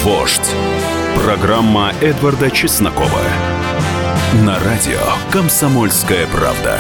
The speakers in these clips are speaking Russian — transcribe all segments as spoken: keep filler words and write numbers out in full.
Вождь. Программа Эдварда Чеснокова. На радио «Комсомольская правда».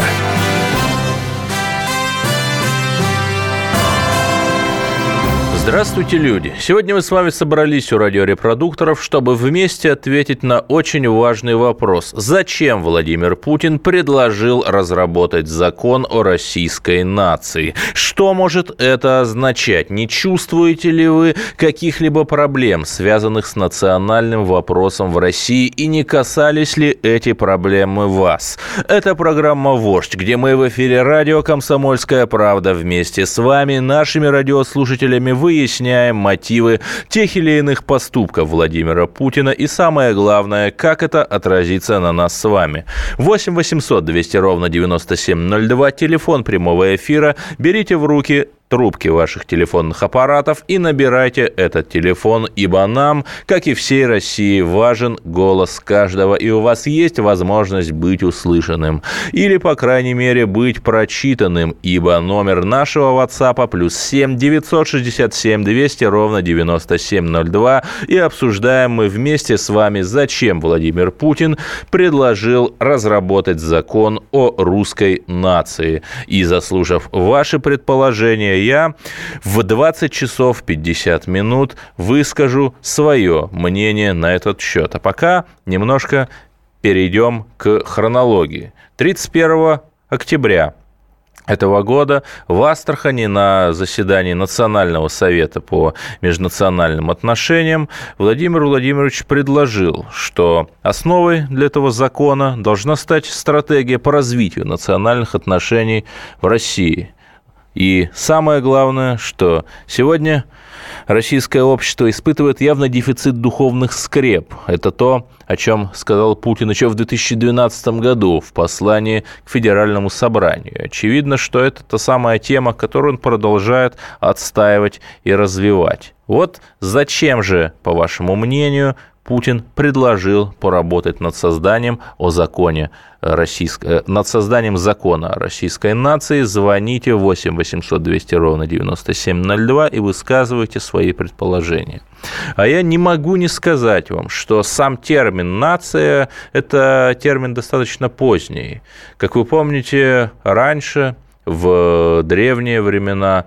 Здравствуйте, люди! Сегодня мы с вами собрались у радиорепродукторов, чтобы вместе ответить на очень важный вопрос. Зачем Владимир Путин предложил разработать закон о российской нации? Что может это означать? Не чувствуете ли вы каких-либо проблем, связанных с национальным вопросом в России, и не касались ли эти проблемы вас? Это программа «Вождь», где мы в эфире радио «Комсомольская правда» вместе с вами, нашими радиослушателями, вы выясняем мотивы тех или иных поступков Владимира Путина и, самое главное, как это отразится на нас с вами. восемь восемьсот двести ровно девяносто семь ноль два, телефон прямого эфира. Берите в руки трубки ваших телефонных аппаратов и набирайте этот телефон, ибо нам, как и всей России, важен голос каждого, и у вас есть возможность быть услышанным. Или, по крайней мере, быть прочитанным, ибо номер нашего WhatsApp плюс семь девятьсот шестьдесят семь двести ровно девяносто семь ноль два, и обсуждаем мы вместе с вами, зачем Владимир Путин предложил разработать закон о русской нации. И, заслушав ваши предположения, я в двадцать часов пятьдесят минут выскажу свое мнение на этот счет. А пока немножко перейдем к хронологии. тридцать первого октября этого года в Астрахани на заседании Национального совета по межнациональным отношениям Владимир Владимирович предложил, что основой для этого закона должна стать стратегия по развитию национальных отношений в России. И самое главное, что сегодня российское общество испытывает явно дефицит духовных скреп. Это то, о чем сказал Путин еще в две тысячи двенадцатом году в послании к Федеральному собранию. Очевидно, что это та самая тема, которую он продолжает отстаивать и развивать. Вот зачем же, по вашему мнению, Путин предложил поработать над созданием о законе российской, над созданием закона о российской нации? Звоните восемь восемьсот двести ровно девяносто семь ноль два и высказывайте свои предположения. А я не могу не сказать вам, что сам термин «нация» – это термин достаточно поздний. Как вы помните, раньше, в древние времена,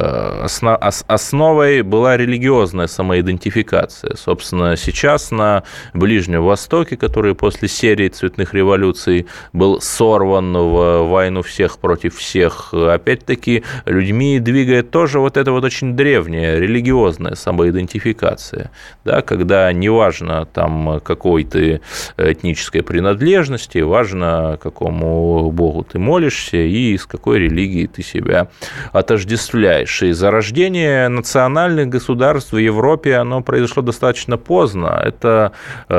основой была религиозная самоидентификация. Собственно, сейчас на Ближнем Востоке, который после серии цветных революций был сорван в войну всех против всех, опять-таки людьми двигает тоже вот эта вот очень древняя религиозная самоидентификация, да, когда неважно там какой ты этнической принадлежности, важно, какому богу ты молишься и из какой религии ты себя отождествляешь. И зарождение национальных государств в Европе, оно произошло достаточно поздно. Это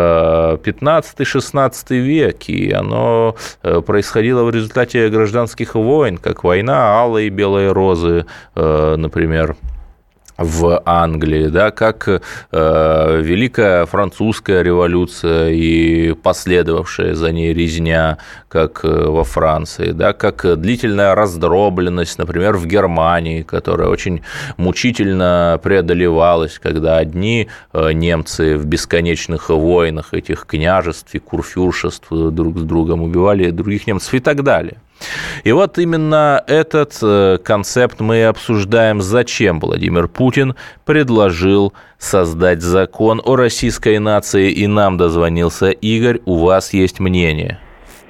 пятнадцатый-шестнадцатый век, и оно происходило в результате гражданских войн, как война Алой и Белой Розы, например, в Англии, да, как э, Великая Французская революция и последовавшая за ней резня, как во Франции, да, как длительная раздробленность, например, в Германии, которая очень мучительно преодолевалась, когда одни немцы в бесконечных войнах этих княжеств и курфюршеств друг с другом убивали других немцев и так далее. И вот именно этот концепт мы и обсуждаем, зачем Владимир Путин предложил создать закон о российской нации, и нам дозвонился Игорь, у вас есть мнение.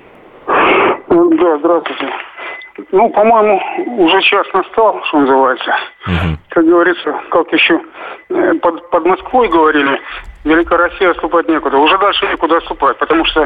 Да, здравствуйте. Ну, по-моему, уже час настал, что называется. Угу. Как говорится, как еще под, под Москвой говорили, Великая Россия отступать некуда. Уже дальше некуда отступать, потому что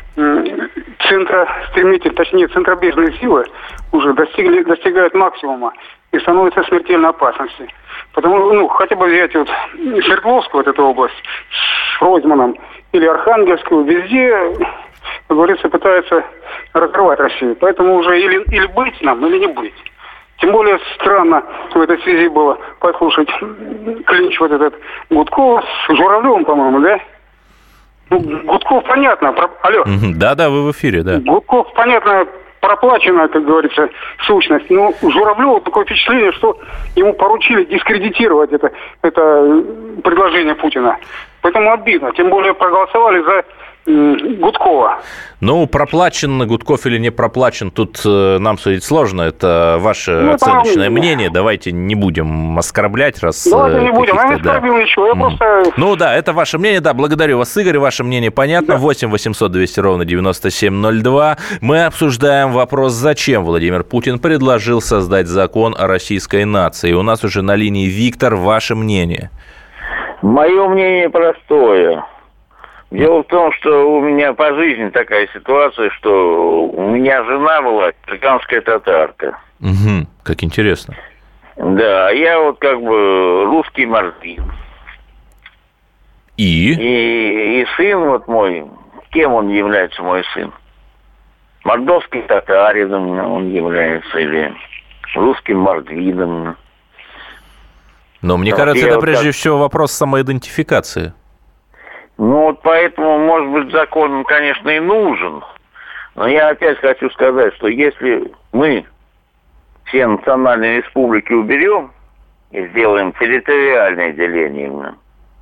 центростремительные, точнее, центробежные силы уже достигли, достигают максимума и становятся в смертельной опасности. Потому, ну, хотя бы взять вот Свердловскую, вот эту область, с Фройзманом, или Архангельскую, везде, как говорится, пытаются разорвать Россию. Поэтому уже или, или быть нам, или не быть. Тем более странно в этой связи было послушать клинч вот этот Гудкова с Журавлевым, по-моему, да? Ну, Гудков, понятно. Про... Алло. Да-да, вы в эфире, да. Гудков, понятно, проплачена, как говорится, сущность. Но у Журавлева такое впечатление, что ему поручили дискредитировать это, это предложение Путина. Поэтому обидно. Тем более проголосовали за Гудкова. Ну, проплачен Гудков или не проплачен, тут э, нам судить сложно. Это ваше ну, оценочное там... мнение. Давайте не будем оскорблять, раз... Давайте не будем. Я не оскорбил ничего. Я mm. просто... Ну да, это ваше мнение. Да, благодарю вас, Игорь. Ваше мнение понятно. Да. восемь восемьсот двести ровно девяносто семь ноль два. Мы обсуждаем вопрос, зачем Владимир Путин предложил создать закон о российской нации. У нас уже на линии Виктор. Ваше мнение. Мое мнение простое. Дело в том, что у меня по жизни такая ситуация, что у меня жена была цыганская татарка. Угу, как интересно. Да, я вот как бы русский мордвин. И? И, и сын вот мой, кем он является, мой сын? Мордовский татарином он является, или русским мордвином. Но мне вот кажется, это вот прежде так... всего вопрос самоидентификации. Ну, вот поэтому, может быть, закон, конечно, и нужен. Но я опять хочу сказать, что если мы все национальные республики уберем и сделаем территориальное деление,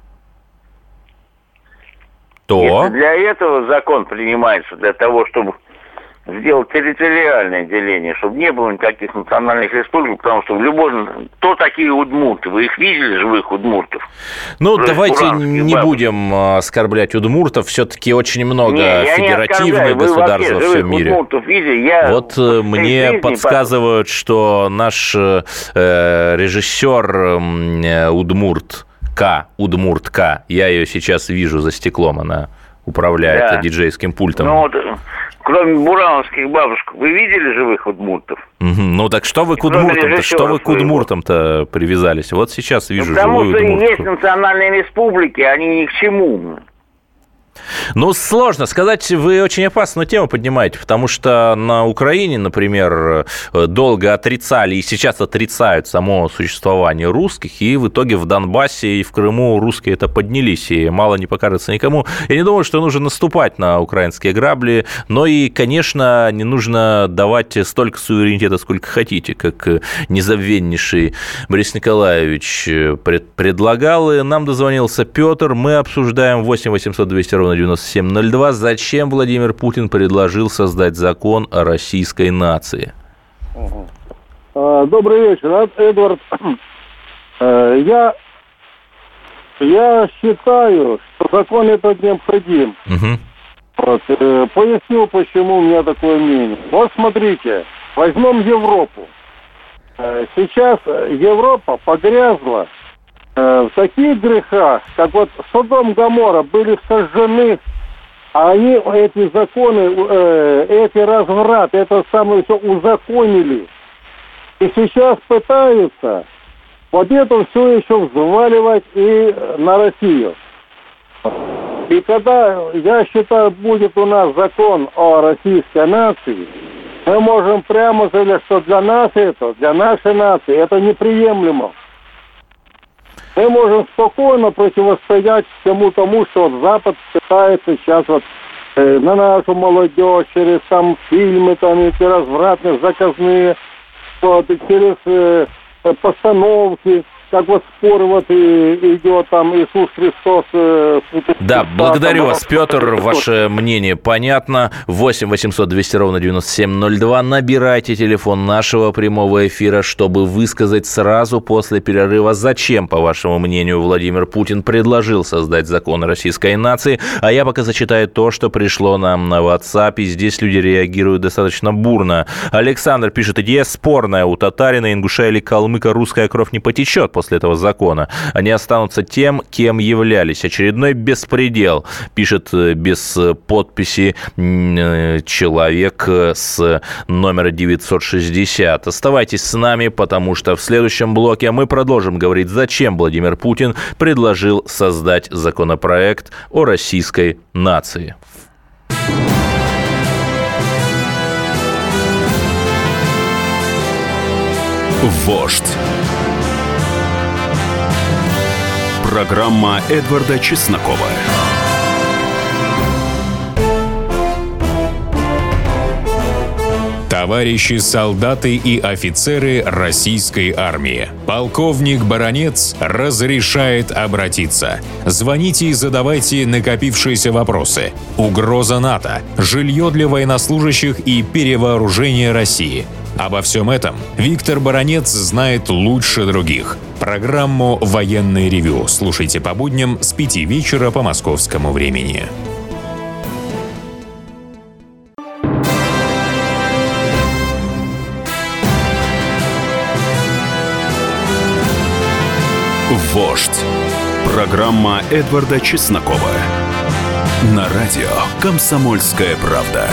то... Если для этого закон принимается, для того, чтобы сделать территориальное деление, чтобы не было никаких национальных республик, потому что в любой... Кто такие удмурты? Вы их видели, живых удмуртов? Ну, Про давайте не бабы. будем оскорблять удмуртов. Все-таки очень много не, федеративных государств во всем мире. Видели? Я вот мне подсказывают, по... что наш э, режиссер э, Удмурт К, Удмурт К, я ее сейчас вижу за стеклом, она управляет да. диджейским пультом. Ну, вот... Кроме бурановских бабушек, вы видели живых удмуртов? Угу. Ну так что вы к удмуртам-то? Что вы к удмуртам-то привязались? Вот сейчас вижу Потому живую удмуртку. Потому что есть национальные республики, они ни к чему. Ну, сложно сказать, вы очень опасную тему поднимаете, потому что на Украине, например, долго отрицали и сейчас отрицают само существование русских, и в итоге в Донбассе и в Крыму русские это поднялись, и мало не покажется никому. Я не думаю, что нужно наступать на украинские грабли, но и, конечно, не нужно давать столько суверенитета, сколько хотите, как незабвеннейший Борис Николаевич предлагал. И нам дозвонился Петр, мы обсуждаем восемь восемьсот двести ровно девяносто семь ноль два. Зачем Владимир Путин предложил создать закон о российской нации? Добрый вечер, Эдвард. Я, я считаю, что закон этот необходим. Угу. Вот, поясню, почему у меня такое мнение. Вот смотрите, возьмем Европу. Сейчас Европа погрязла в таких грехах, как вот Содом Гоморра были сожжены, а они, эти законы, эти разврат, это самое все узаконили. И сейчас пытаются вот это все еще взваливать и на Россию. И когда, я считаю, будет у нас закон о российской нации, мы можем прямо сказать, что для нас это, для нашей нации это неприемлемо. Мы можем спокойно противостоять всему тому, что вот Запад пытается сейчас вот э, на нашу молодежь через там фильмы, там эти развратные, заказные, вот, через э, постановки, как вот спор вот и, идет там Иисус Христос. Э, да, благодарю вас, Петр, ваше мнение понятно. восемь восемьсот двести ровно девяносто семь ноль два. Набирайте телефон нашего прямого эфира, чтобы высказать сразу после перерыва, зачем, по вашему мнению, Владимир Путин предложил создать закон о российской нации. А я пока зачитаю то, что пришло нам на WhatsApp, и здесь люди реагируют достаточно бурно. Александр пишет: идея спорная. У татарина, ингуша или калмыка русская кровь не потечет после этого закона. Они останутся тем, кем являлись. Очередной беспредел, пишет без подписи человек с номера девятьсот шестьдесят. Оставайтесь с нами, потому что в следующем блоке мы продолжим говорить, зачем Владимир Путин предложил создать законопроект о российской нации. Вождь. Программа Эдварда Чеснокова. Товарищи солдаты и офицеры российской армии, полковник Баранец разрешает обратиться. Звоните и задавайте накопившиеся вопросы. Угроза НАТО, жилье для военнослужащих и перевооружение России. Обо всем этом Виктор Баранец знает лучше других. Программу «Военное ревю» слушайте по будням с пяти вечера по московскому времени. «Вождь». Программа Эдварда Чеснокова. На радио «Комсомольская правда».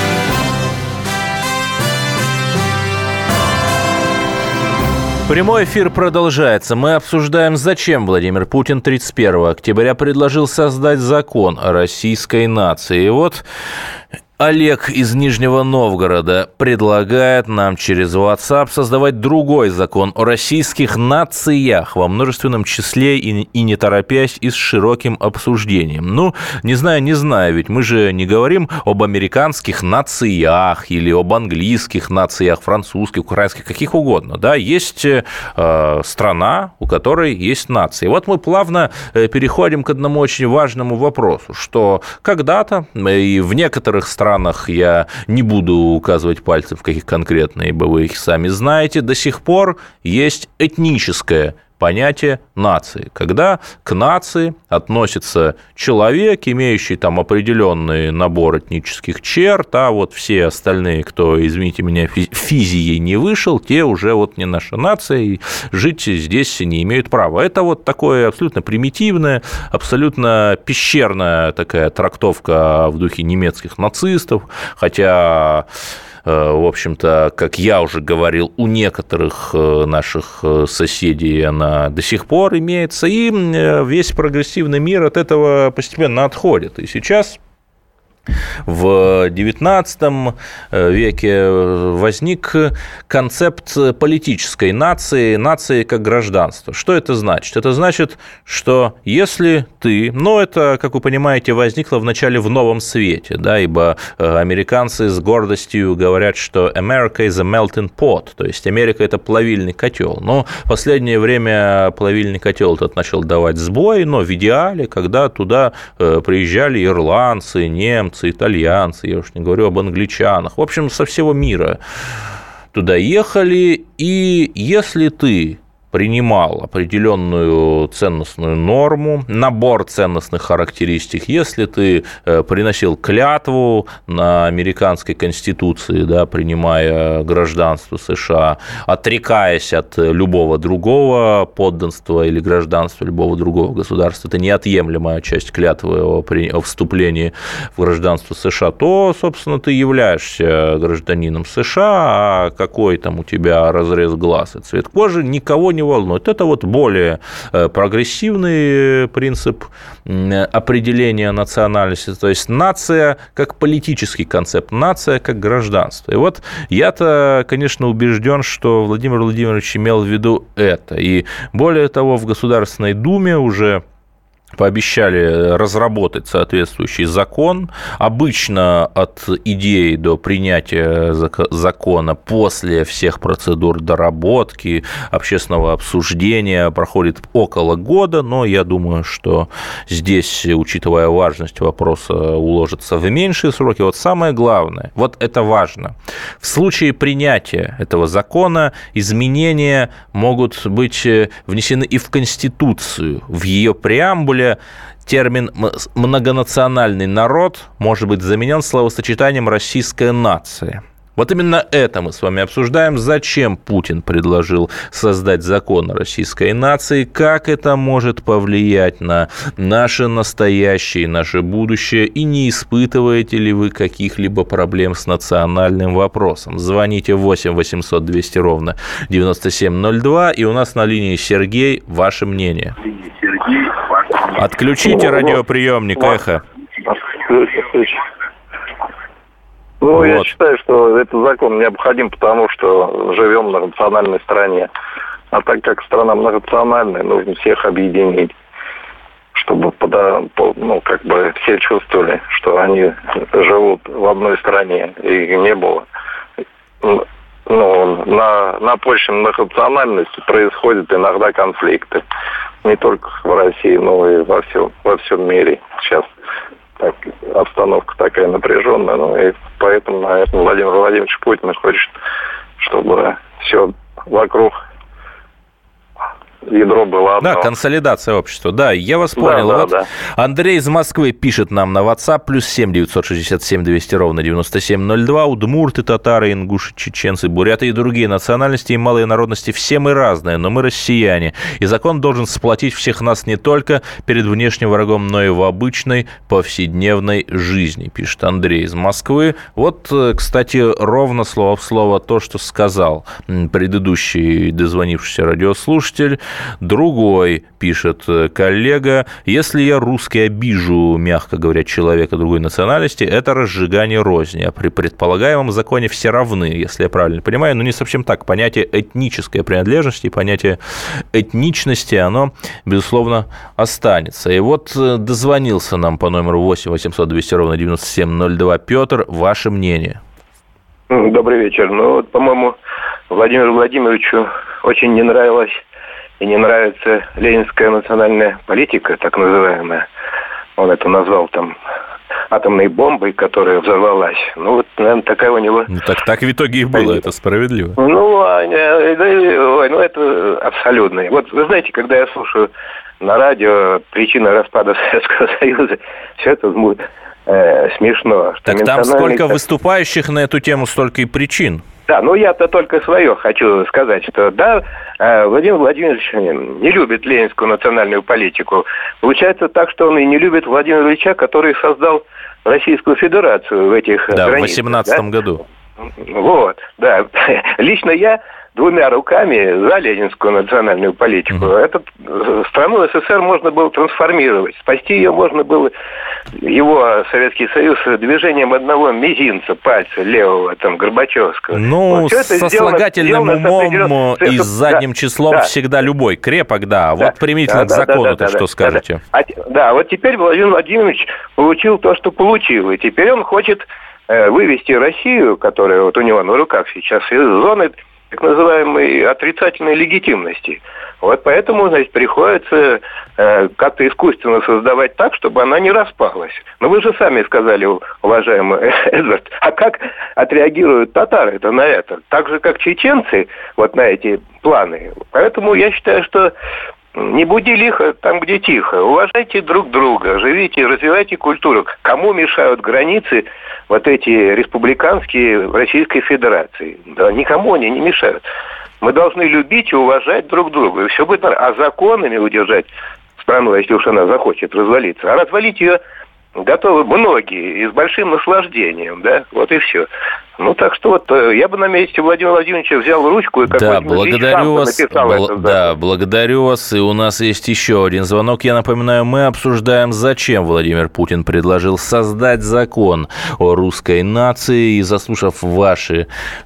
Прямой эфир продолжается. Мы обсуждаем, зачем Владимир Путин тридцать первого октября предложил создать закон о российской нации. И вот Олег из Нижнего Новгорода предлагает нам через WhatsApp создавать другой закон о российских нациях во множественном числе и, и не торопясь, и с широким обсуждением. Ну, не знаю, не знаю, ведь мы же не говорим об американских нациях или об английских нациях, французских, украинских, каких угодно. Да? Есть э, страна, у которой есть нации. Вот мы плавно переходим к одному очень важному вопросу, что когда-то и в некоторых странах, В странах, я не буду указывать пальцем в каких конкретно, ибо вы их сами знаете, до сих пор есть этническое понятие нации, когда к нации относится человек, имеющий там определенный набор этнических черт, а вот все остальные, кто, извините меня, физией не вышел, те уже вот не наша нация, и жить здесь не имеют права. Это вот такое абсолютно примитивное, абсолютно пещерная такая трактовка в духе немецких нацистов, хотя... В общем-то, как я уже говорил, у некоторых наших соседей она до сих пор имеется, и весь прогрессивный мир от этого постепенно отходит. И сейчас в девятнадцатом веке возник концепт политической нации, нации как гражданства. Что это значит? Это значит, что если ты, ну, это, как вы понимаете, возникло вначале в новом свете, да, ибо американцы с гордостью говорят, что America is a melting pot, то есть Америка – это плавильный котел. Но в последнее время плавильный котел этот начал давать сбой, но в идеале, когда туда приезжали ирландцы, немцы, итальянцы, я уж не говорю об англичанах, в общем, со всего мира туда ехали, и если ты принимал определенную ценностную норму, набор ценностных характеристик, если ты приносил клятву на американской конституции, да, принимая гражданство США, отрекаясь от любого другого подданства или гражданства любого другого государства, это неотъемлемая часть клятвы о вступлении в гражданство США, то, собственно, ты являешься гражданином США, а какой там у тебя разрез глаз и цвет кожи, никого не волнует. Это вот более прогрессивный принцип определения национальности, то есть нация как политический концепт, нация как гражданство. И вот я-то, конечно, убежден, что Владимир Владимирович имел в виду это. И более того, в Государственной Думе уже пообещали разработать соответствующий закон. Обычно от идеи до принятия закона после всех процедур доработки, общественного обсуждения проходит около года, но я думаю, что здесь, учитывая важность вопроса, уложится в меньшие сроки. Вот самое главное, вот это важно, в случае принятия этого закона изменения могут быть внесены и в Конституцию, в ее преамбуле. Термин «многонациональный народ» может быть заменен словосочетанием «российская нация». Вот именно это мы с вами обсуждаем, зачем Путин предложил создать закон о российской нации, как это может повлиять на наше настоящее, наше будущее, и не испытываете ли вы каких-либо проблем с национальным вопросом. Звоните восемь восемьсот двести ровно девяносто семь ноль два, и у нас на линии Сергей, ваше мнение. Отключите радиоприемник, эхо. Ну, вот. Я считаю, что этот закон необходим, потому что живем в многонациональной стране. А так как страна многонациональная, нужно всех объединить, чтобы пода, ну, как бы все чувствовали, что они живут в одной стране, и не было ну, на, на почве многонациональности происходят иногда конфликты. Не только в России, но и во всем, во всем мире. Сейчас так, обстановка такая напряженная, ну, и поэтому, наверное, Владимир Владимирович Путин хочет, чтобы все вокруг ядро было одно. Да, консолидация общества. Да, я вас понял. Да, да, вот да. Андрей из Москвы пишет нам на WhatsApp плюс семь девятьсот шестьдесят семь двести ровно девяносто семь ноль два. Удмурты, татары, ингуши, чеченцы, буряты и другие национальности и малые народности все мы разные, но мы россияне. И закон должен сплотить всех нас не только перед внешним врагом, но и в обычной повседневной жизни, пишет Андрей из Москвы. Вот, кстати, ровно слово в слово то, что сказал предыдущий дозвонившийся радиослушатель. Другой, пишет коллега, если я русский обижу, мягко говоря, человека другой национальности, это разжигание розни. А при предполагаемом законе все равны, если я правильно понимаю. Но не совсем так. Понятие этнической принадлежности, понятие этничности, оно, безусловно, останется. И вот дозвонился нам по номеру восемь восемьсот двести ровно девяносто семь ноль два Петр. Ваше мнение? Добрый вечер. Ну, вот, по-моему, Владимиру Владимировичу очень не нравилось и не нравится ленинская национальная политика, так называемая. Он это назвал там атомной бомбой, которая взорвалась. Ну, вот, наверное, такая у него... Ну, так, так в итоге и было, это справедливо. Ну, а, ой, ну, это абсолютно. Вот, вы знаете, когда я слушаю на радио причина распада Советского Союза, все это э, смешно. Что так там сколько выступающих на эту тему, столько и причин. Да, ну я-то только свое хочу сказать, что да, Владимир Владимирович не любит ленинскую национальную политику. Получается так, что он и не любит Владимира Ильича, который создал Российскую Федерацию в этих да, границах. Да, в восемнадцатом году. Вот, да. Лично я двумя руками за ленинскую национальную политику. Mm-hmm. Эту страну СССР можно было трансформировать. Спасти ее можно было, его Советский Союз, движением одного мизинца, пальца левого, там, Горбачевского. Ну, вот, со слагательным умом и с задним да, числом да. всегда любой крепок, да. да. Вот применительно да, к закону-то да, да, что да, скажете? Да, да. А, да, вот теперь Владимир Владимирович получил то, что получил. И теперь он хочет э, вывести Россию, которая вот у него на руках сейчас, из зоны так называемой отрицательной легитимности. Вот поэтому, значит, приходится э, как-то искусственно создавать так, чтобы она не распалась. Но вы же сами сказали, уважаемый Эдвард, а как отреагируют татары-то на это? Так же, как чеченцы вот на эти планы. Поэтому я считаю, что не буди лихо там, где тихо. Уважайте друг друга, живите, развивайте культуру. Кому мешают границы вот эти республиканские в Российской Федерации? Да никому они не мешают. Мы должны любить и уважать друг друга. И все будет нормально. А законами удержать страну, если уж она захочет развалиться. А развалить ее готовы многие и с большим наслаждением, да, вот и все. Ну, так что вот я бы на месте Владимира Владимировича взял ручку и да, благодарю вас, бл- да, благодарю вас. И у нас есть еще один звонок. Я напоминаю, мы обсуждаем, зачем Владимир Путин предложил создать закон о русской нации. И заслушав ваши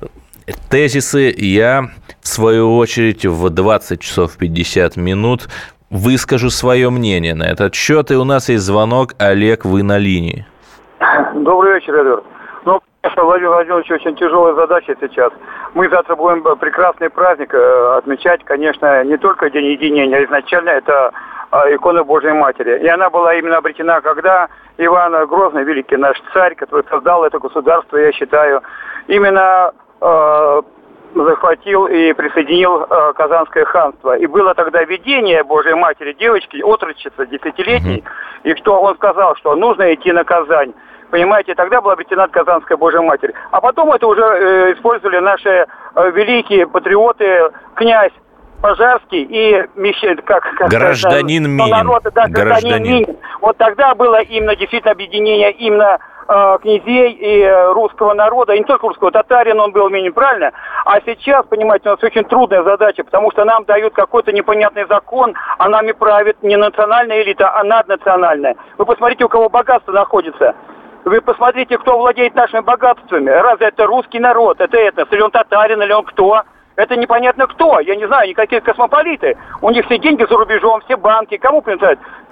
тезисы, я, в свою очередь, в двадцать часов пятьдесят минут выскажу свое мнение на этот счет. И у нас есть звонок. Олег, вы на линии. Добрый вечер, Эдвард. Ну, конечно, Владимир Владимирович, очень тяжелая задача сейчас. Мы завтра будем прекрасный праздник отмечать, конечно, не только День единения, а изначально это икона Божьей Матери. И она была именно обретена, когда Иван Грозный, великий наш царь, который создал это государство, я считаю, именно э, захватил и присоединил э, Казанское ханство. И было тогда видение Божьей Матери, девочки, отрочицы, десятилетней, mm-hmm. и что он сказал, что нужно идти на Казань. Понимаете, тогда была обретена Казанская Божья Матерь. А потом это уже э, использовали наши э, великие патриоты, князь Пожарский и Мещерин, как, как гражданин Минин. Народа, да, гражданин Минин. Вот тогда было именно действительно объединение именно э, князей и э, русского народа, и не только русского, татарин он был Минин, правильно? А сейчас, понимаете, у нас очень трудная задача, потому что нам дают какой-то непонятный закон, а нами правит не национальная элита, а наднациональная. Вы посмотрите, у кого богатство находится. Вы посмотрите, кто владеет нашими богатствами. Разве это русский народ, это этнос, или он татарин, или он кто? Это непонятно кто. Я не знаю, никакие космополиты. У них все деньги за рубежом, все банки. Кому принадлежат?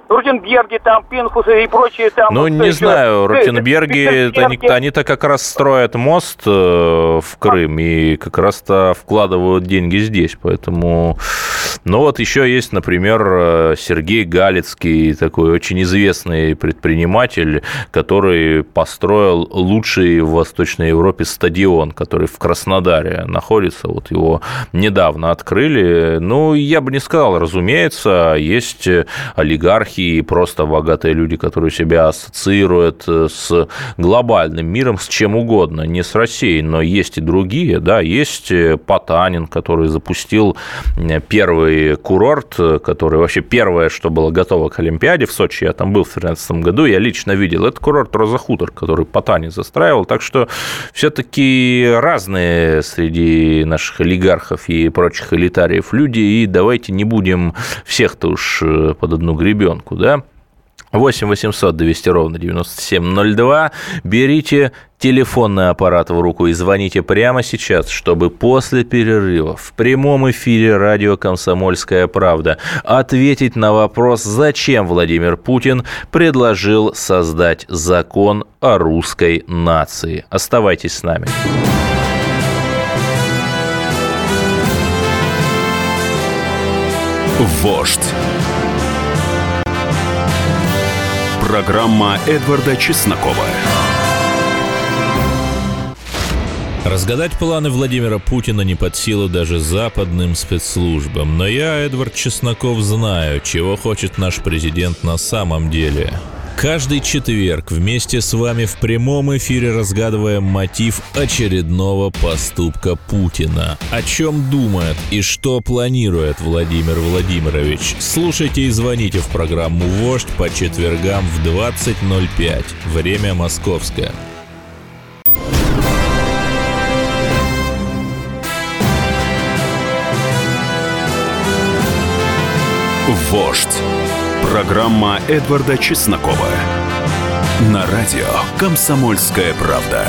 Ротенберги, там, Пинхусы и прочие там... Ну, вот, не еще, знаю, Ротенберги, Ротенберги. они-то как раз строят мост в Крым и как раз-то вкладывают деньги здесь, поэтому... Ну, вот еще есть, например, Сергей Галицкий, такой очень известный предприниматель, который построил лучший в Восточной Европе стадион, который в Краснодаре находится, вот его недавно открыли. Ну, я бы не сказал, разумеется, есть олигархи и просто богатые люди, которые себя ассоциируют с глобальным миром, с чем угодно, не с Россией, но есть и другие, да, есть Потанин, который запустил первый курорт, который вообще первое, что было готово к Олимпиаде в Сочи, я там был в две тысячи тринадцатом году, я лично видел, это курорт Роза Хутор, который Потанин застраивал, так что все-таки разные среди наших олигархов и прочих элитариев люди, и давайте не будем всех-то уж под одну гребенку, да? восемь восемьсот двести ровно девяносто семь ноль два. Берите телефонный аппарат в руку и звоните прямо сейчас, чтобы после перерыва в прямом эфире радио «Комсомольская правда» ответить на вопрос, зачем Владимир Путин предложил создать закон о русской нации. Оставайтесь с нами. Вождь. Программа Эдварда Чеснокова. Разгадать планы Владимира Путина не под силу даже западным спецслужбам. Но я, Эдвард Чесноков, знаю, чего хочет наш президент на самом деле. Каждый четверг вместе с вами в прямом эфире разгадываем мотив очередного поступка Путина. О чем думает и что планирует Владимир Владимирович? Слушайте и звоните в программу «Вождь» по четвергам в двадцать ноль пять. Время московское. Вождь. Программа Эдварда Чеснокова. На радио «Комсомольская правда».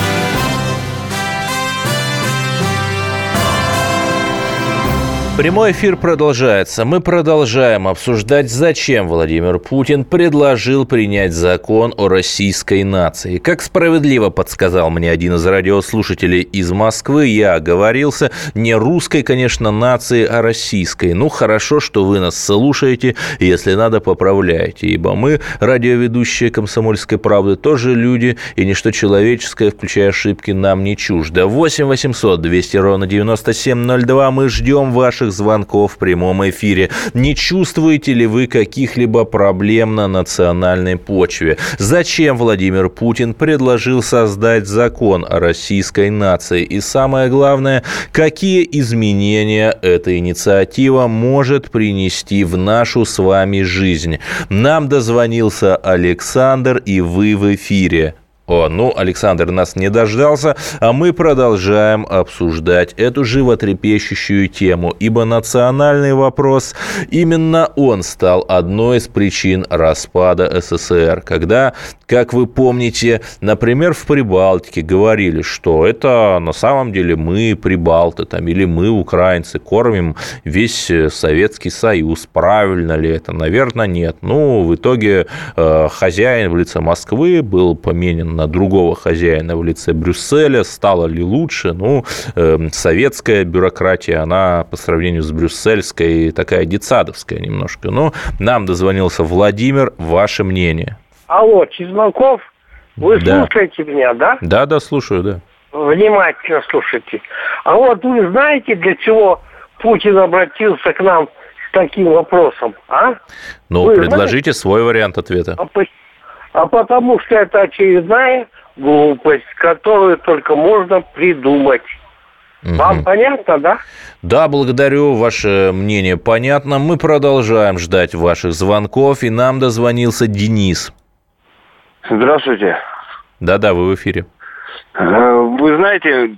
Прямой эфир продолжается. Мы продолжаем обсуждать, зачем Владимир Путин предложил принять закон о российской нации. Как справедливо подсказал мне один из радиослушателей из Москвы, я оговорился, не русской, конечно, нации, а российской. Ну, хорошо, что вы нас слушаете, если надо, поправляйте, ибо мы, радиоведущие «Комсомольской правды», тоже люди, и ничто человеческое, включая ошибки, нам не чуждо. восемь восемьсот двести ровно девяносто семь ноль два. Мы ждем ваших звонков в прямом эфире. Не чувствуете ли вы каких-либо проблем на национальной почве? Зачем Владимир Путин предложил создать закон о российской нации? И самое главное, какие изменения эта инициатива может принести в нашу с вами жизнь? Нам дозвонился Александр, и вы в эфире. О, ну, Александр нас не дождался, а мы продолжаем обсуждать эту животрепещущую тему, ибо национальный вопрос, именно он стал одной из причин распада СССР, когда, как вы помните, например, в Прибалтике говорили, что это на самом деле мы, прибалты, там, или мы, украинцы, кормим весь Советский Союз. Правильно ли это? Наверное, нет. Ну, в итоге э, хозяин в лице Москвы был поменен на другого хозяина в лице Брюсселя. Стало ли лучше? Ну, э, советская бюрократия, она по сравнению с брюссельской такая детсадовская немножко. Но нам дозвонился Владимир. Ваше мнение? Алло, Чесноков, вы да. слушаете меня, да? Да, да, слушаю, да. Внимательно слушайте. А вот вы знаете, для чего Путин обратился к нам с таким вопросом, а? Ну, вы предложите знаете? свой вариант ответа. А А потому что это очередная глупость, которую только можно придумать. Угу. Вам понятно, да? Да, благодарю, ваше мнение понятно. Мы продолжаем ждать ваших звонков, и нам дозвонился Денис. Здравствуйте. Да-да, вы в эфире. Вы знаете,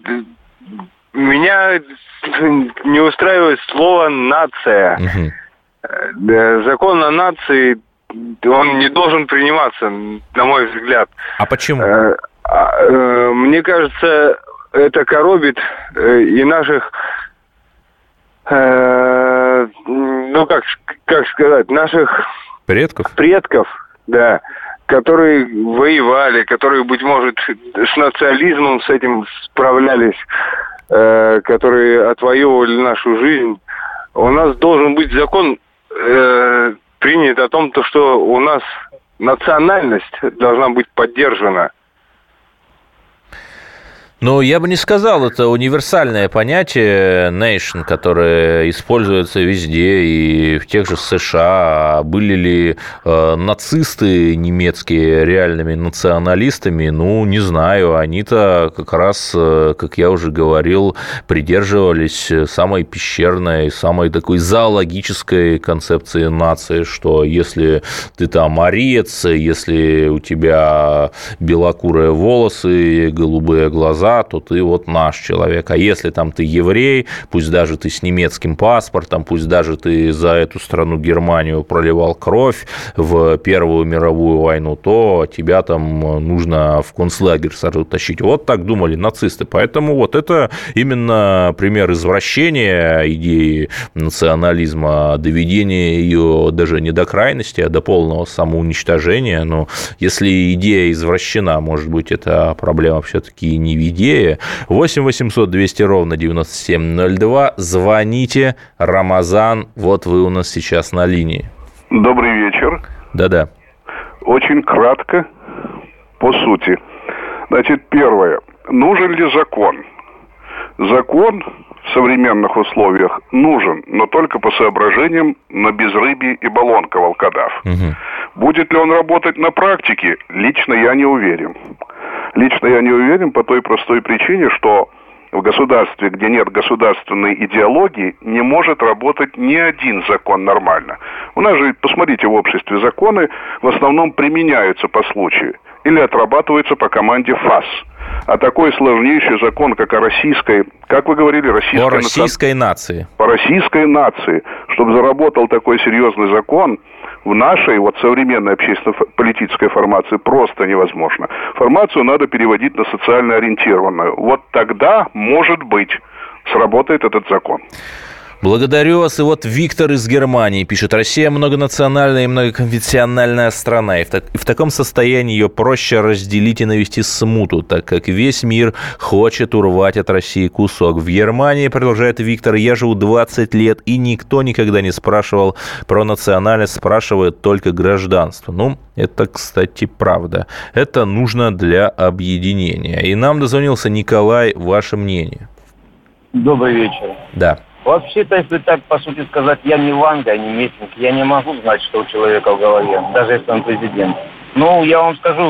меня не устраивает слово «нация». Угу. Закон о нации... Он не должен приниматься, на мой взгляд. А почему? Мне кажется, это коробит и наших, ну как, как сказать, наших Предков? Предков, да, которые воевали, которые, быть может, с национализмом с этим справлялись, э, которые отвоевывали нашу жизнь. У нас должен быть закон э, принят о том, что у нас национальность должна быть поддержана. Ну, я бы не сказал, это универсальное понятие nation, которое используется везде, и в тех же США. Были ли э, нацисты немецкие реальными националистами? Ну, не знаю. Они-то как раз, э, как я уже говорил, придерживались самой пещерной, самой такой зоологической концепции нации, что если ты там ариец, если у тебя белокурые волосы, голубые глаза, то ты вот наш человек. А если там ты еврей, пусть даже ты с немецким паспортом, пусть даже ты за эту страну Германию проливал кровь в Первую мировую войну, то тебя там нужно в концлагерь сразу тащить. Вот так думали нацисты. Поэтому вот это именно пример извращения идеи национализма, доведения ее даже не до крайности, а до полного самоуничтожения. Но если идея извращена, может быть, это проблема все-таки не в идее. восемь восемьсот двести ровно девяносто семь ноль два. Звоните. Рамазан, вот вы у нас сейчас на линии. Добрый вечер. Да-да. Очень кратко, по сути. Значит, первое. Нужен ли закон? Закон в современных условиях нужен, но только по соображениям на безрыбье и болонка волкодав. Угу. Будет ли он работать на практике? Лично я не уверен. Лично я не уверен по той простой причине, что в государстве, где нет государственной идеологии, не может работать ни один закон нормально. У нас же, посмотрите, в обществе законы в основном применяются по случаю или отрабатываются по команде ФАС. А такой сложнейший закон, как о российской, как вы говорили, российской... О российской нации. По российской нации. Чтобы заработал такой серьезный закон, в нашей вот современной общественно-политической формации просто невозможно. Формацию надо переводить на социально ориентированную. Вот тогда, может быть, сработает этот закон. Благодарю вас. И вот Виктор из Германии пишет: Россия многонациональная и многоконфессиональная страна, и в, так, и в таком состоянии ее проще разделить и навести смуту, так как весь мир хочет урвать от России кусок. В Германии, продолжает Виктор, я живу двадцать лет, и никто никогда не спрашивал про национальность, спрашивает только гражданство. Ну, это, кстати, правда. Это нужно для объединения. И нам дозвонился Николай. Ваше мнение? Добрый вечер. Да. Вообще-то, если так, по сути сказать, я не Ванга, не Мессинг, я не могу знать, что у человека в голове, даже если он президент. Ну, я вам скажу,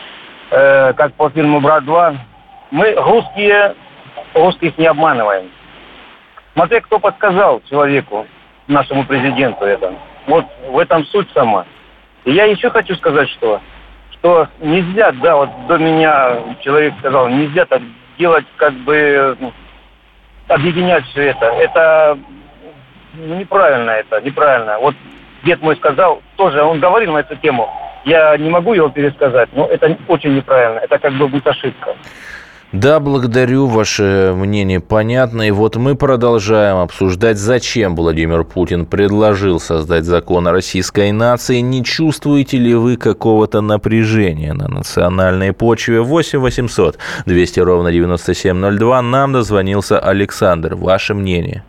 э, как по фильму «Брат два», мы русские, русских не обманываем. Смотри, кто подсказал человеку, нашему президенту это. Вот в этом суть сама. И я еще хочу сказать, что, что нельзя, да, вот до меня человек сказал, нельзя так делать, как бы... объединять все это. Это неправильно, это неправильно. Вот дед мой сказал, тоже он говорил на эту тему. Я не могу его пересказать, но это очень неправильно. Это как бы будет ошибка. Да, благодарю, ваше мнение понятно. И вот мы продолжаем обсуждать, зачем Владимир Путин предложил создать закон о российской нации. Не чувствуете ли вы какого-то напряжения на национальной почве? восемь восемьсот двести ровно девяносто семь ноль два. Нам дозвонился Александр. Ваше мнение?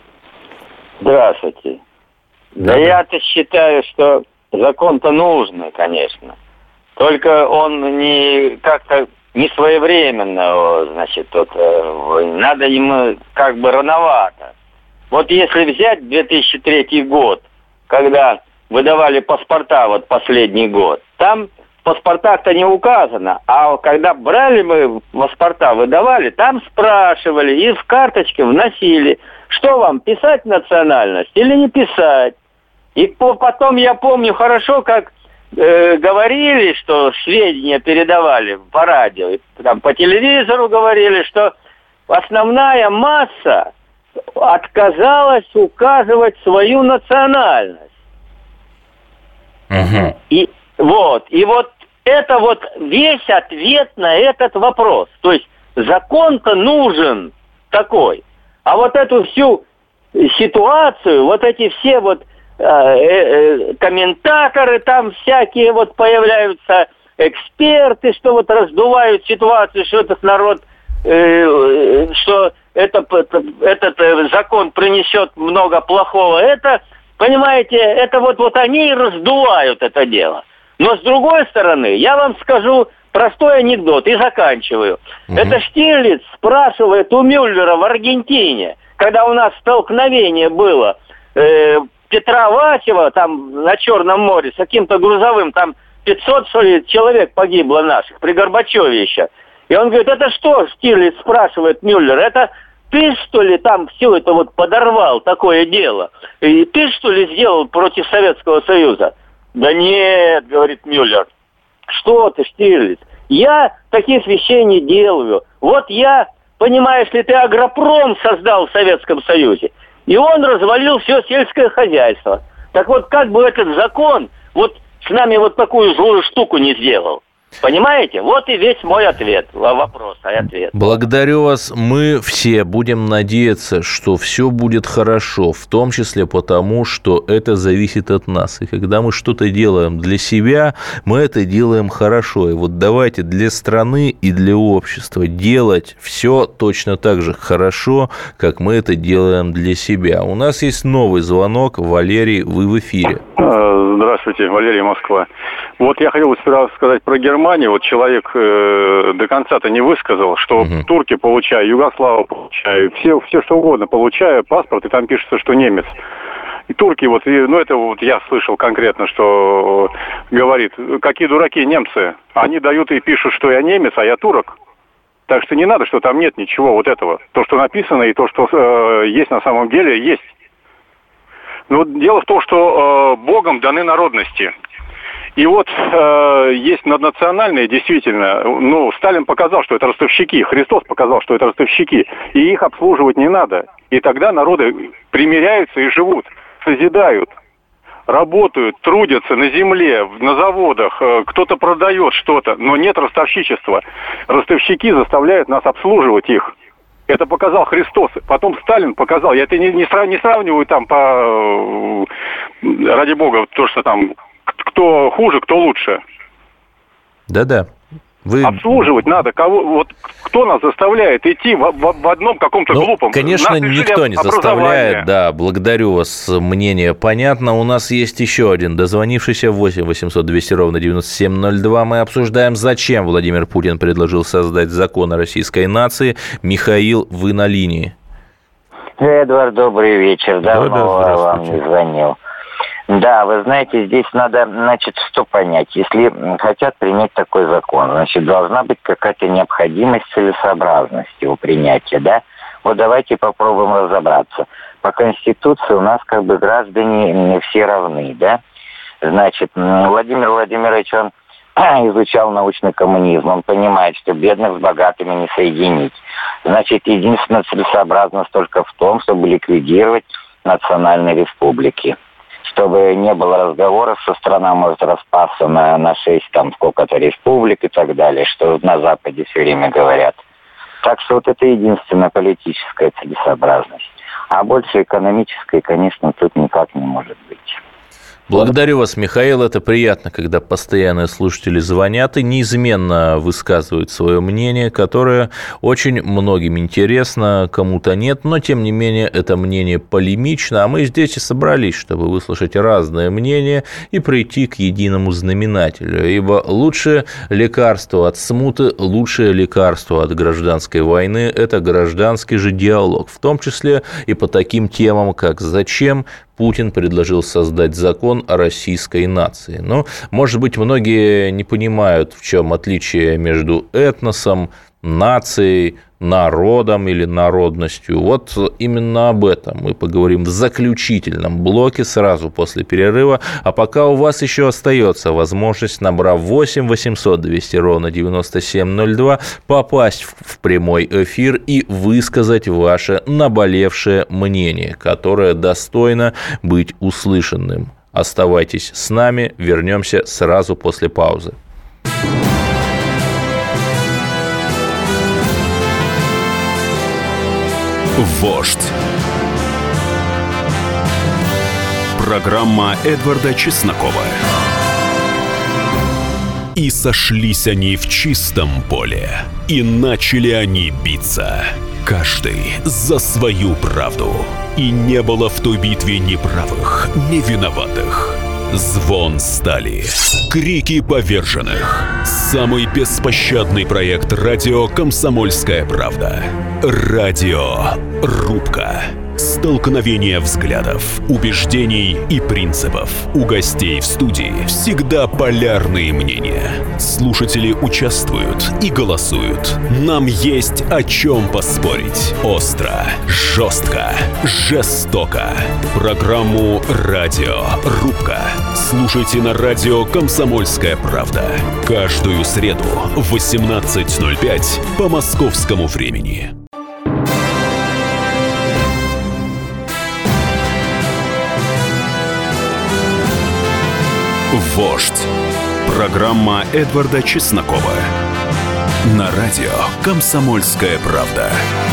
Здравствуйте. Да, да я-то считаю, что закон-то нужный, конечно. Только он не как-то... не своевременно, значит, вот, надо ему как бы рановато. Вот если взять две тысячи третий год, когда выдавали паспорта, вот последний год, там в паспортах-то не указано, а когда брали мы паспорта, выдавали, там спрашивали и в карточке вносили, что вам, писать национальность или не писать. И потом я помню хорошо, как Э, говорили, что сведения передавали по радио, там, по телевизору говорили, что основная масса отказалась указывать свою национальность. Uh-huh. И вот, и вот это вот весь ответ на этот вопрос. То есть закон-то нужен такой, а вот эту всю ситуацию, вот эти все вот комментаторы там всякие вот появляются, эксперты, что вот раздувают ситуацию, что этот народ, э, что это, этот закон принесет много плохого. Это, понимаете, это вот, вот они и раздувают это дело. Но с другой стороны, я вам скажу простой анекдот и заканчиваю. Mm-hmm. Это Штирлиц спрашивает у Мюллера в Аргентине, когда у нас столкновение было, э, Петра Васева там на Черном море с каким-то грузовым, там пятьсот, что ли, человек погибло наших, при Горбачеве еще. И он говорит, это что, Штирлиц спрашивает Мюллер, это ты, что ли, там все это вот подорвал, такое дело? И ты, что ли, сделал против Советского Союза? Да нет, говорит Мюллер. Что ты, Штирлиц? Я таких вещей не делаю. Вот я, понимаешь ли, ты агропром создал в Советском Союзе. И он развалил все сельское хозяйство. Так вот, как бы этот закон вот с нами вот такую злую штуку не сделал. Понимаете? Вот и весь мой ответ. Вопрос, а ответ. Благодарю вас. Мы все будем надеяться, что все будет хорошо, в том числе потому, что это зависит от нас. И когда мы что-то делаем для себя, мы это делаем хорошо. И вот давайте для страны и для общества делать все точно так же хорошо, как мы это делаем для себя. У нас есть новый звонок. Валерий, вы в эфире. Здравствуйте, Валерий, Москва. Вот я хотел сперва сказать про Германию. Вот человек э, до конца-то не высказал, что угу. турки получают, югославы получают, все, все что угодно получают паспорт, и там пишется, что немец. И турки, вот, и, ну это вот я слышал конкретно, что говорит, какие дураки немцы, они дают и пишут, что я немец, а я турок. Так что не надо, что там нет ничего вот этого. То, что написано, и то, что э, есть на самом деле, есть. Но дело в том, что э, Богом даны народности. И вот э, есть наднациональные, действительно, ну, Сталин показал, что это ростовщики, Христос показал, что это ростовщики, и их обслуживать не надо. И тогда народы примиряются и живут, созидают, работают, трудятся на земле, на заводах, э, кто-то продает что-то, но нет ростовщичества. Ростовщики заставляют нас обслуживать их. Это показал Христос. Потом Сталин показал. Я это не, не, срав, не сравниваю там по... Ради бога, то, что там кто хуже, кто лучше. Да-да. Вы... Обслуживать надо. Кого, вот кто нас заставляет идти в, в, в одном каком-то ну, глупом? Конечно, никто не заставляет. Да, благодарю вас. Мнение понятно. У нас есть еще один дозвонившийся. восемь восемьсот двести ровно девяносто семь ноль два. Мы обсуждаем, зачем Владимир Путин предложил создать закон о российской нации. Михаил, вы на линии. Эдвард, добрый вечер. Давно да, вам не звонил. Да, вы знаете, здесь надо, значит, что понять. Если хотят принять такой закон, значит, должна быть какая-то необходимость, целесообразность его принятия, да? Вот давайте попробуем разобраться. По Конституции у нас как бы граждане не все равны, да? Значит, Владимир Владимирович, он изучал научный коммунизм, он понимает, что бедных с богатыми не соединить. Значит, единственная целесообразность только в том, чтобы ликвидировать национальные республики. Чтобы не было разговоров, что страна может распасться на, на шесть там сколько-то республик и так далее, что на Западе все время говорят. Так что вот это единственная политическая целесообразность. А больше экономической, конечно, тут никак не может быть. Благодарю вас, Михаил. Это приятно, когда постоянные слушатели звонят и неизменно высказывают свое мнение, которое очень многим интересно, кому-то нет, но, тем не менее, это мнение полемично, а мы здесь и собрались, чтобы выслушать разные мнения и прийти к единому знаменателю, ибо лучшее лекарство от смуты, лучшее лекарство от гражданской войны – это гражданский же диалог, в том числе и по таким темам, как «Зачем Путин предложил создать закон о российской нации». Ну, может быть, многие не понимают, в чем отличие между этносом, нацией, народом или народностью. Вот именно об этом мы поговорим в заключительном блоке сразу после перерыва. А пока у вас еще остается возможность, набрав восемь восемьсот двести ровно девяносто семь ноль два, попасть в прямой эфир и высказать ваше наболевшее мнение, которое достойно быть услышанным. Оставайтесь с нами, вернемся сразу после паузы. Вождь. Программа Эдварда Чеснокова. И сошлись они в чистом поле, и начали они биться, каждый за свою правду. И не было в той битве ни правых, ни виноватых. Звон стали, крики поверженных. Самый беспощадный проект радио «Комсомольская правда». Радиорубка. Столкновение взглядов, убеждений и принципов. У гостей в студии всегда полярные мнения. Слушатели участвуют и голосуют. Нам есть о чем поспорить. Остро, жестко, жестоко. Программу «Радиорубка» слушайте на радио «Комсомольская правда». Каждую среду в восемнадцать ноль пять по московскому времени. «Вождь». Программа Эдварда Чеснокова. На радио «Комсомольская правда».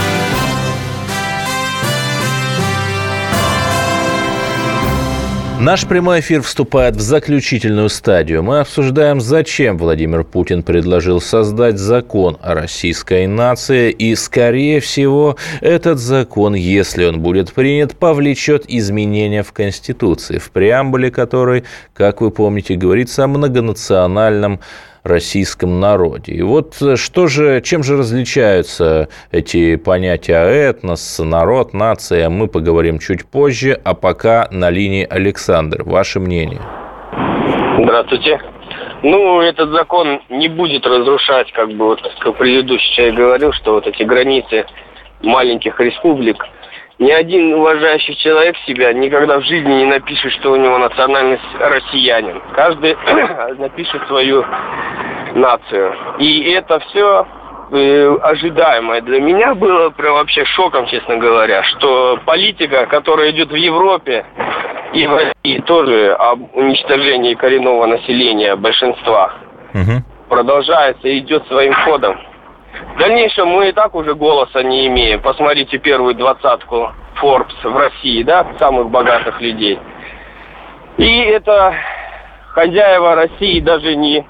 Наш прямой эфир вступает в заключительную стадию. Мы обсуждаем, зачем Владимир Путин предложил создать закон о российской нации. И, скорее всего, этот закон, если он будет принят, повлечет изменения в Конституции, в преамбуле которой, как вы помните, говорится о многонациональном российском народе. И вот что же, чем же различаются эти понятия этнос, народ, нация, мы поговорим чуть позже, а пока на линии Александр. Ваше мнение? Здравствуйте. Ну, этот закон не будет разрушать, как бы вот как предыдущий человек говорил, что вот эти границы маленьких республик. Ни один уважающий человек себя никогда в жизни не напишет, что у него национальность россиянин. Каждый напишет свою нацию. И это все э, ожидаемое для меня было прям вообще шоком, честно говоря, что политика, которая идет в Европе и в России тоже об уничтожении коренного населения большинства, угу. продолжается и идет своим ходом. В дальнейшем мы и так уже голоса не имеем. Посмотрите первую двадцатку Forbes в России, да, самых богатых людей. И это хозяева России даже не,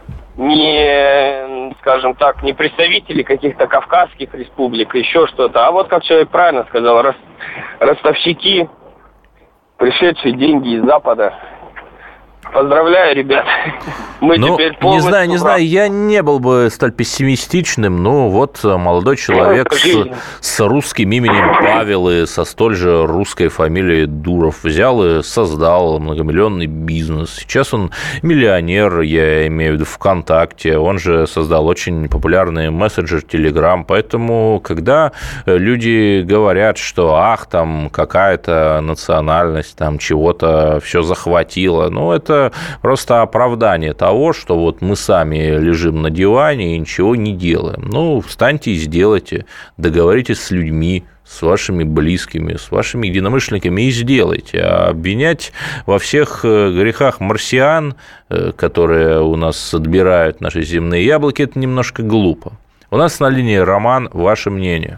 не, скажем так, не представители каких-то кавказских республик, еще что-то. А вот, как человек правильно сказал, рос, ростовщики, пришедшие деньги из Запада. Поздравляю, ребят. Мы ну, теперь полностью... Не знаю, не знаю, я не был бы столь пессимистичным, но вот молодой человек с, с русским именем Павел и со столь же русской фамилией Дуров взял и создал многомиллионный бизнес. Сейчас он миллионер, я имею в виду ВКонтакте, он же создал очень популярный мессенджер Telegram, поэтому, когда люди говорят, что ах, там какая-то национальность, там чего-то все захватило, ну, это просто оправдание того, что вот мы сами лежим на диване и ничего не делаем. Ну, встаньте и сделайте, договоритесь с людьми, с вашими близкими, с вашими единомышленниками и сделайте. А обвинять во всех грехах марсиан, которые у нас отбирают наши земные яблоки, это немножко глупо. У нас на линии Роман, ваше мнение.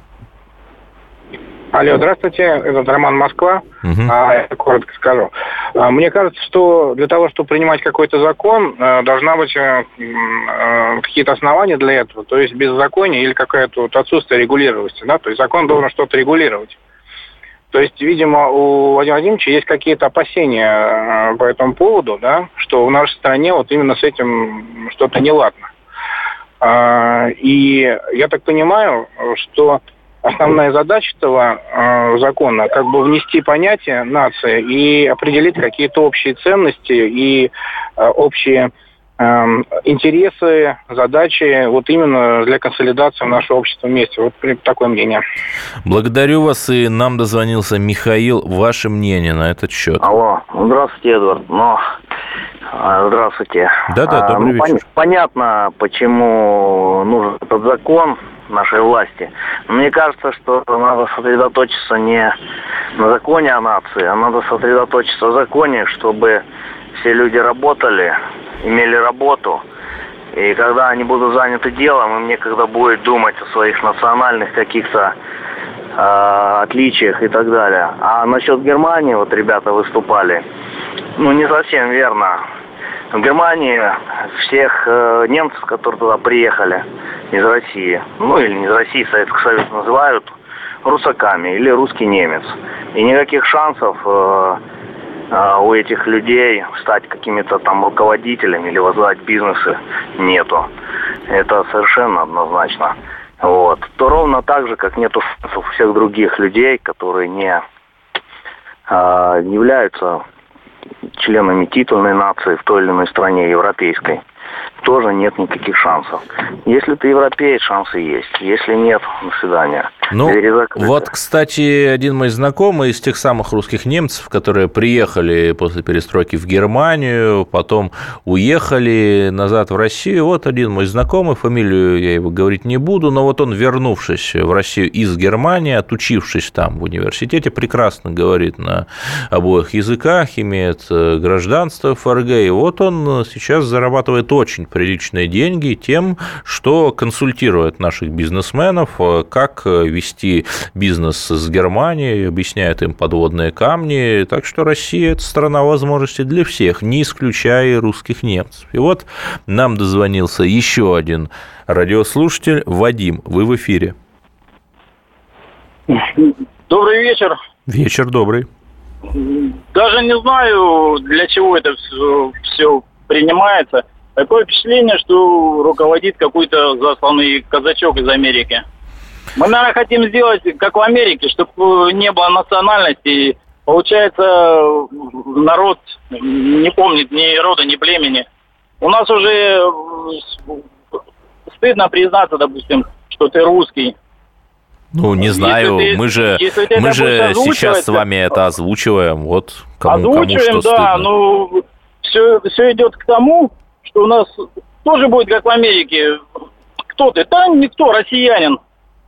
Алло, здравствуйте, это Роман, Москва. Угу. А, я коротко скажу. А, мне кажется, что для того, чтобы принимать какой-то закон, должна быть какие-то основания для этого, то есть беззаконие или какое-то вот отсутствие регулированности, да, то есть закон должен что-то регулировать. То есть, видимо, у Владимира Владимировича есть какие-то опасения по этому поводу, да, что в нашей стране вот именно с этим что-то неладно. А, и я так понимаю, что основная задача этого э, закона как бы внести понятие нации и определить какие-то общие ценности и э, общие э, интересы, задачи вот именно для консолидации нашего общества вместе. Вот такое мнение. Благодарю вас, и нам дозвонился Михаил. Ваше мнение на этот счет? Алло, здравствуйте, Эдвард. Ну, здравствуйте. Да-да, добрый ну, вечер. Понятно, почему нужен этот закон нашей власти. Мне кажется, что надо сосредоточиться не на законе о нации, а надо сосредоточиться в законе, чтобы все люди работали, имели работу. И когда они будут заняты делом, им некогда будет думать о своих национальных каких-то э, отличиях и так далее. А насчет Германии, вот ребята выступали, ну, не совсем верно. В Германии всех э, немцев, которые туда приехали из России, ну, или не из России, Советский Союз называют русаками или русский немец. И никаких шансов э, э, у этих людей стать какими-то там руководителями или возглавить бизнесы нету. Это совершенно однозначно. Вот. То ровно так же, как нету шансов у всех других людей, которые не э, являются членами титульной нации в той или иной стране европейской, тоже нет никаких шансов. Если ты европеец, шансы есть. Если нет, до свидания. Ну, вот, кстати, один мой знакомый из тех самых русских немцев, которые приехали после перестройки в Германию, потом уехали назад в Россию. Вот один мой знакомый, фамилию я его говорить не буду, но вот он, вернувшись в Россию из Германии, отучившись там в университете, прекрасно говорит на обоих языках, имеет гражданство ФРГ, и вот он сейчас зарабатывает очень приличные деньги тем, что консультирует наших бизнесменов, как вести бизнес с Германией, объясняет им подводные камни. Так что Россия – это страна возможностей для всех, не исключая и русских немцев. И вот нам дозвонился еще один радиослушатель. Вадим, вы в эфире. Добрый вечер. Вечер добрый. Даже не знаю, для чего это все, все принимается. Такое впечатление, что руководит какой-то засланный казачок из Америки. Мы, наверное, хотим сделать, как в Америке, чтобы не было национальности. Получается, народ не помнит ни рода, ни племени. У нас уже стыдно признаться, допустим, что ты русский. Ну, не знаю, ты, мы же, мы же сейчас с вами это озвучиваем, вот кому, озвучиваем, кому что да, стыдно. ну, все, все идет к тому, что у нас тоже будет, как в Америке. Кто ты? Да никто, россиянин.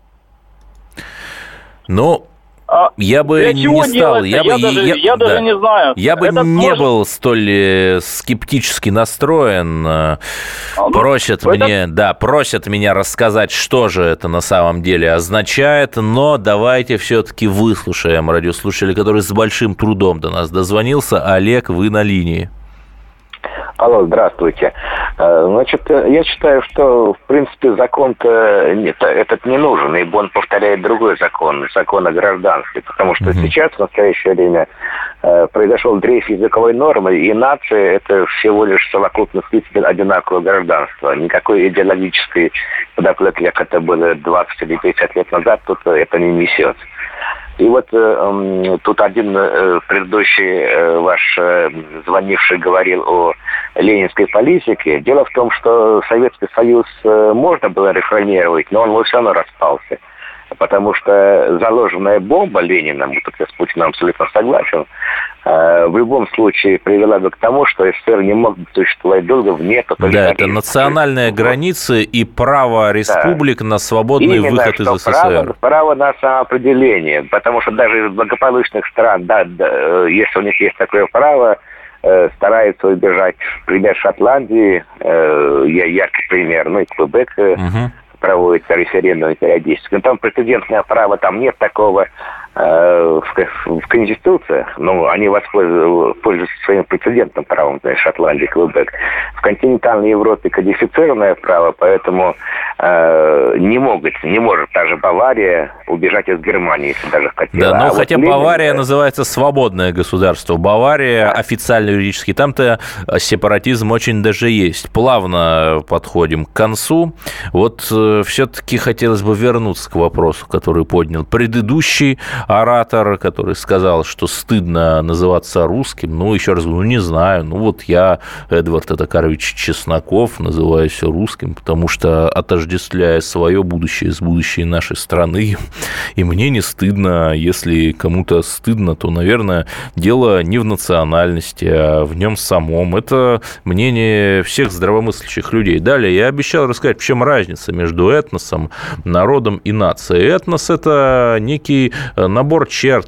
Ну, а я бы не стал, я, бы, я, даже, я, я да. даже не знаю. Я бы Это не может... был столь скептически настроен. А, просят ну, мне, это... да, просят меня рассказать, что же это на самом деле означает, но давайте все-таки выслушаем радиослушателя, который с большим трудом до нас дозвонился. Олег, вы на линии. Алло, здравствуйте. Значит, я считаю, что, в принципе, закон-то нет, этот не нужен, ибо он повторяет другой закон, закон о гражданстве, потому что mm-hmm. сейчас, в настоящее время, произошел дрейф языковой нормы, и нация – это всего лишь совокупность лиц одинакового гражданства. Никакой идеологической подоплеки, как это было двадцать или пятьдесят лет назад, тут это не несет. И вот э, тут один э, предыдущий э, ваш э, звонивший говорил о ленинской политике. Дело в том, что Советский Союз э, можно было реформировать, но он все равно распался. Потому что заложенная бомба Лениным, тут я с Путиным абсолютно согласен, э, в любом случае привела бы к тому, что СССР не мог существовать долго вне тоталитаризма. Да, это национальные границы и право республик да. на свободный Именно, выход из СССР. Право, право на самоопределение, потому что даже из благополучных стран, да, да, если у них есть такое право, э, стараются убежать. Пример Шотландии, э, я яркий пример, ну и Квебек, э, угу. проводится референдум периодически. Но там прецедентное право, там нет такого э, в, в конституциях, но они воспользуются своим прецедентным правом, то есть Шотландия, Квебек. В континентальной Европе кодифицированное право, поэтому э, не могут, не может даже Бавария убежать из Германии, если даже хотела. Да, но а хотя вот Ленин, Бавария да. называется свободное государство. Бавария да. официально юридически. Там-то сепаратизм очень даже есть. Плавно подходим к концу. Вот все-таки хотелось бы вернуться к вопросу, который поднял предыдущий оратор, который сказал, что стыдно называться русским. Ну, еще раз говорю, ну, не знаю. Ну, вот я, Эдвард Эдакарович Чесноков, называюсь русским, потому что отождествляя свое будущее с будущей нашей страны, и мне не стыдно. Если кому-то стыдно, то, наверное, дело не в национальности, а в нем самом. Это мнение всех здравомыслящих людей. Далее я обещал рассказать, в чем разница между этносом, народом и нацией. Этнос – это некий набор черт,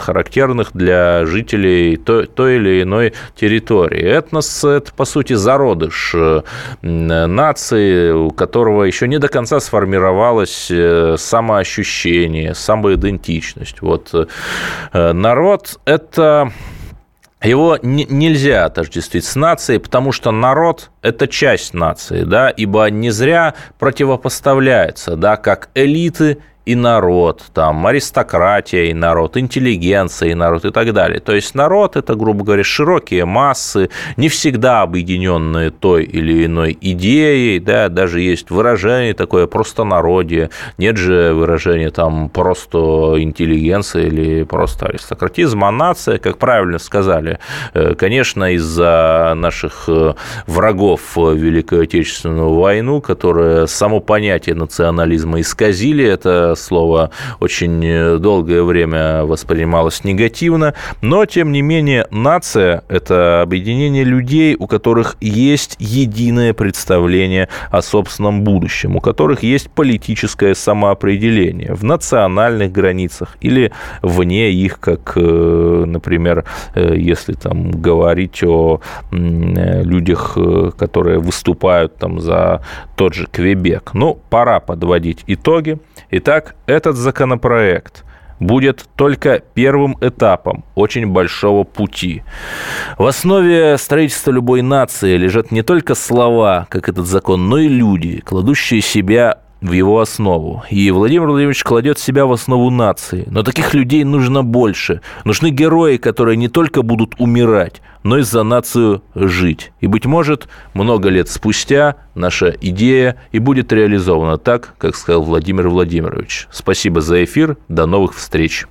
характерных для жителей той, той или иной территории. Этнос – это, по сути, зародыш нации, у которого еще не до конца сформировалось самоощущение, самоидентичность. Вот. Народ – это... Его н- нельзя отождествить с нацией, потому что народ – это часть нации, да, ибо не зря противопоставляется, да, как элиты и народ, там, аристократия и народ, интеллигенция и народ и так далее. То есть народ – это, грубо говоря, широкие массы, не всегда объединенные той или иной идеей, да, даже есть выражение такое простонародье, нет же выражения там просто интеллигенция или просто аристократизм, а нация, как правильно сказали, конечно, из-за наших врагов в Великую Отечественную войну, которые само понятие национализма исказили, это слово очень долгое время воспринималось негативно, но, тем не менее, нация – это объединение людей, у которых есть единое представление о собственном будущем, у которых есть политическое самоопределение в национальных границах или вне их, как, например, если там говорить о людях, которые выступают там за тот же Квебек. Ну, пора подводить итоги. Итак, этот законопроект будет только первым этапом очень большого пути. В основе строительства любой нации лежат не только слова, как этот закон, но и люди, кладущие себя в его основу. И Владимир Владимирович кладет себя в основу нации. Но таких людей нужно больше. Нужны герои, которые не только будут умирать, но и за нацию жить. И, быть может, много лет спустя наша идея и будет реализована так, как сказал Владимир Владимирович. Спасибо за эфир. До новых встреч.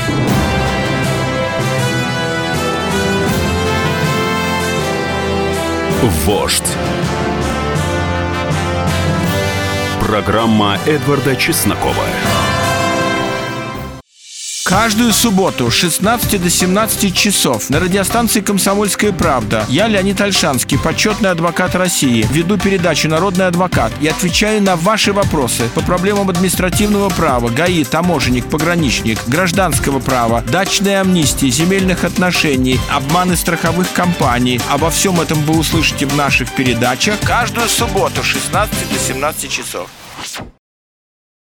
Вождь. Программа Эдварда Чеснокова. Каждую субботу с шестнадцати до семнадцати часов на радиостанции «Комсомольская правда» я, Леонид Ольшанский, почетный адвокат России, веду передачу «Народный адвокат» и отвечаю на ваши вопросы по проблемам административного права, ГАИ, таможенник, пограничник, гражданского права, дачной амнистии, земельных отношений, обманы страховых компаний. Обо всем этом вы услышите в наших передачах каждую субботу с шестнадцати до семнадцати часов.